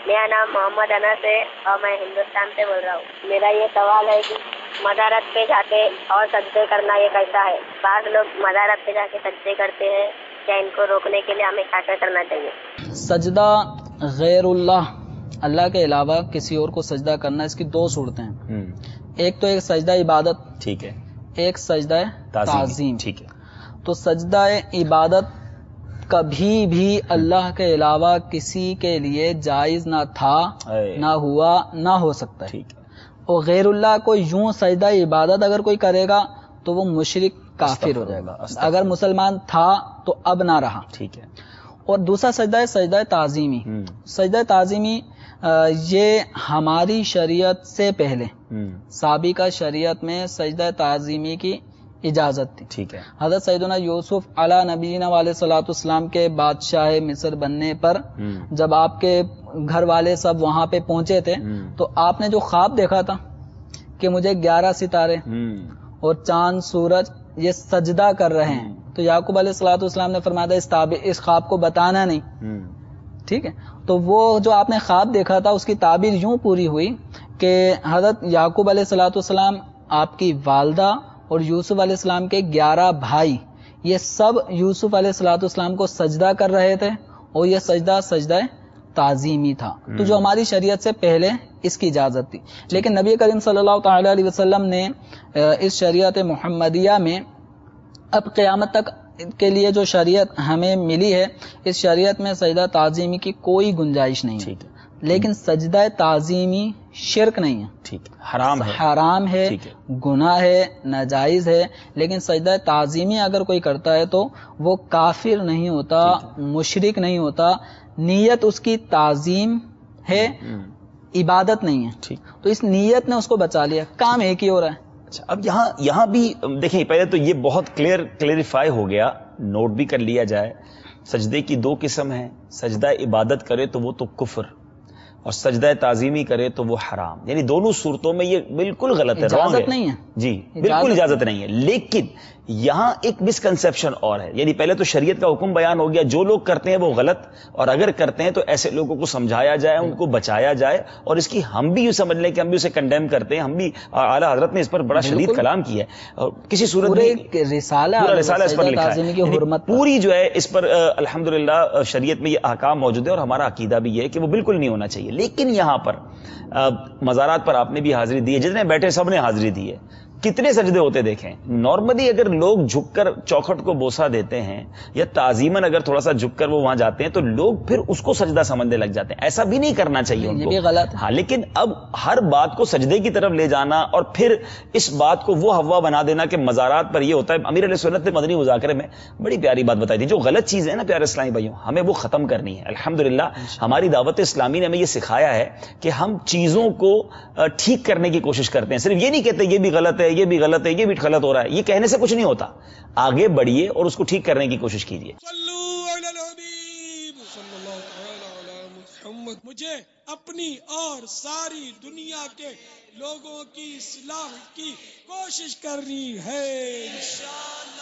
میرا نام محمد انس ہے اور میں ہندوستان سے بول رہا ہوں. میرا یہ سوال ہے کہ مزارت پہ جا کے اور سجدے کرنا یہ کیسا ہے؟ بعض لوگ مزارت پہ جا کے سجدے کرتے ہیں، کیا ان کو روکنے کے لیے ہمیں کیا کیا کرنا چاہیے؟ سجدہ غیر اللہ کے علاوہ کسی اور کو سجدہ کرنا، اس کی دو صورتیں ہیں. ایک تو ایک سجدہ عبادت، ٹھیک ہے، ایک سجدہ تعظیم، ٹھیک ہے. تو سجدہ عبادت کبھی بھی اللہ کے علاوہ کسی کے لیے جائز نہ تھا، نہ ہوا، نہ ہو سکتا ہے. اور غیر اللہ کو یوں سجدہ عبادت اگر کوئی کرے گا تو وہ مشرک کافر ہو جائے گا. اگر مسلمان تھا تو اب نہ رہا. ٹھیک ہے. اور دوسرا سجدہ ہے سجدہ تعظیمی. سجدہ تعظیمی یہ ہماری شریعت سے پہلے سابقہ شریعت میں سجدہ تعظیمی کی اجازت تھی. ٹھیک ہے. حضرت سیدنا یوسف علی نبینا علیہ الصلوۃ والسلام کے بادشاہ مصر بننے پر جب آپ کے گھر والے سب وہاں پہ پہنچے تھے تو آپ نے جو خواب دیکھا تھا کہ مجھے 11 ستارے اور چاند سورج یہ سجدہ کر رہے ہیں، تو یعقوب علیہ الصلوۃ والسلام نے فرمایا اس خواب کو بتانا نہیں. ٹھیک ہے. تو وہ جو آپ نے خواب دیکھا تھا اس کی تعبیر یوں پوری ہوئی کہ حضرت یعقوب علیہ الصلوۃ والسلام، آپ کی والدہ اور یوسف علیہ السلام کے 11 بھائی، یہ سب یوسف علیہ الصلوۃ والسلام کو سجدہ کر رہے تھے اور یہ سجدہ تعظیمی تھا. تو جو ہماری شریعت سے پہلے اس کی اجازت تھی، لیکن نبی کریم صلی اللہ تعالی علیہ وسلم نے اس شریعت محمدیہ میں اب قیامت تک کے لیے جو شریعت ہمیں ملی ہے، اس شریعت میں سجدہ تعظیمی کی کوئی گنجائش نہیں ہے. لیکن سجدہ تعظیمی شرک نہیں ہے، ٹھیک، حرام ہے، گناہ ہے، ناجائز ہے. لیکن سجدہ تعظیمی اگر کوئی کرتا ہے تو وہ کافر نہیں ہوتا، مشرک نہیں ہوتا. نیت اس کی تعظیم ہے، عبادت نہیں ہے. تو اس نیت نے اس کو بچا لیا، کام ایک ہی ہو رہا ہے. اچھا، اب یہاں بھی دیکھیں، پہلے تو یہ بہت کلیریفائی ہو گیا، نوٹ بھی کر لیا جائے. سجدے کی دو قسم ہیں، سجدہ عبادت کرے تو وہ تو کفر، اور سجدہ تعظیمی کرے تو وہ حرام. یعنی دونوں صورتوں میں یہ بالکل غلط ہے، اجازت نہیں ہے. جی بالکل اجازت نہیں ہے. لیکن یہاں ایک مسکنسیپشن اور ہے. یعنی پہلے تو شریعت کا حکم بیان ہو گیا، جو لوگ کرتے ہیں وہ غلط، اور اگر کرتے ہیں تو ایسے لوگوں کو سمجھایا جائے، ان کو بچایا جائے. اور اس کی ہم بھی یوں سمجھ لیں کہ ہم بھی اسے کنڈیم کرتے ہیں. ہم بھی اعلیٰ حضرت نے اس پر بڑا شدید کلام کیا ہے، کسی صورت میں رسالہ اس پر لکھا ہے. پوری جو ہے اس پر الحمدللہ شریعت میں یہ احکام موجود ہے، اور ہمارا عقیدہ بھی یہ ہے کہ وہ بالکل نہیں ہونا چاہیے. لیکن یہاں پر مزارات پر آپ نے بھی حاضری دی ہے، جتنے بیٹھے سب نے حاضری دی ہے. کتنے سجدے ہوتے دیکھیں. نارملی اگر لوگ جھک کر چوکھٹ کو بوسہ دیتے ہیں یا تعظیماً اگر تھوڑا سا جھک کر وہ وہاں جاتے ہیں تو لوگ پھر اس کو سجدہ سمجھنے لگ جاتے ہیں. ایسا بھی نہیں کرنا چاہیے ان کو، یہ غلط ہے. ہاں، لیکن اب ہر بات کو سجدے کی طرف لے جانا اور پھر اس بات کو وہ ہوا بنا دینا کہ مزارات پر یہ ہوتا ہے. امیر علیہ سنت نے مدنی مذاکرے میں بڑی پیاری بات بتائی تھی. جو غلط چیز ہے نا پیارے اسلامی بھائیوں، ہمیں وہ ختم کرنی ہے. الحمدللہ ہماری دعوت اسلامی نے ہمیں یہ سکھایا ہے کہ ہم چیزوں کو ٹھیک کرنے کی کوشش کرتے ہیں. صرف یہ نہیں کہتے یہ بھی غلط ہے، یہ بھی غلط ہے، یہ بھی غلط ہو رہا ہے. یہ کہنے سے کچھ نہیں ہوتا. آگے بڑھیے اور اس کو ٹھیک کرنے کی کوشش کیجیے. مجھے اپنی اور ساری دنیا کے لوگوں کی اصلاح کی کوشش کرنی ہے انشاءاللہ.